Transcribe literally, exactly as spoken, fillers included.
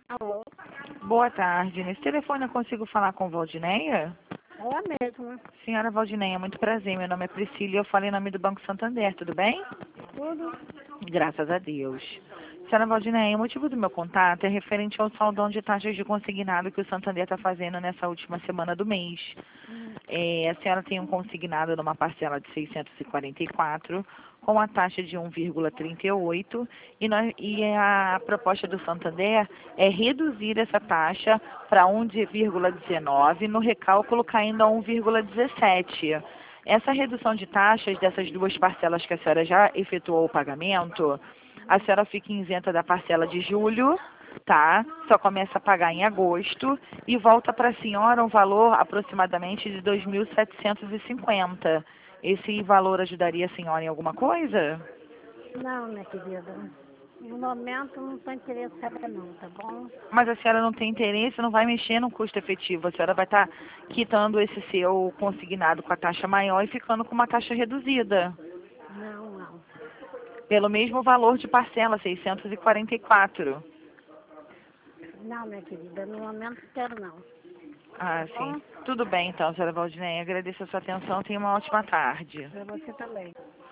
Alô? Boa tarde. Nesse telefone eu consigo falar com Valdineia? Ela mesma. Senhora Valdineia, muito prazer. Meu nome é Priscila e eu falo em nome do Banco Santander, tudo bem? Tudo? Graças a Deus. Senhora Valdineia, o motivo do meu contato é referente ao saldão de taxas de consignado que o Santander está fazendo nessa última semana do mês. É, a senhora tem um consignado numa parcela de seiscentos e quarenta e quatro, com a taxa de um vírgula trinta e oito, e, nós, e a proposta do Santander é reduzir essa taxa para um vírgula dezenove, no recálculo caindo a um vírgula dezessete. Essa redução de taxas dessas duas parcelas que a senhora já efetuou o pagamento, a senhora fica isenta da parcela de julho, tá? Só começa a pagar em agosto e volta para a senhora um valor aproximadamente de dois mil setecentos e cinquenta. Esse valor ajudaria a senhora em alguma coisa? Não, minha querida. No momento não estou interessada não, tá bom? Mas a senhora não tem interesse, não vai mexer no custo efetivo. A senhora vai estar quitando esse seu consignado com a taxa maior e ficando com uma taxa reduzida. Não, não. Pelo mesmo valor de parcela, seiscentos e quarenta e quatro. Não, minha querida, no momento não quero não. Ah, Tá sim. bom? Tudo bem então, senhora Valdineia. Agradeço a sua atenção. Tenha uma ótima tarde. Pra você também.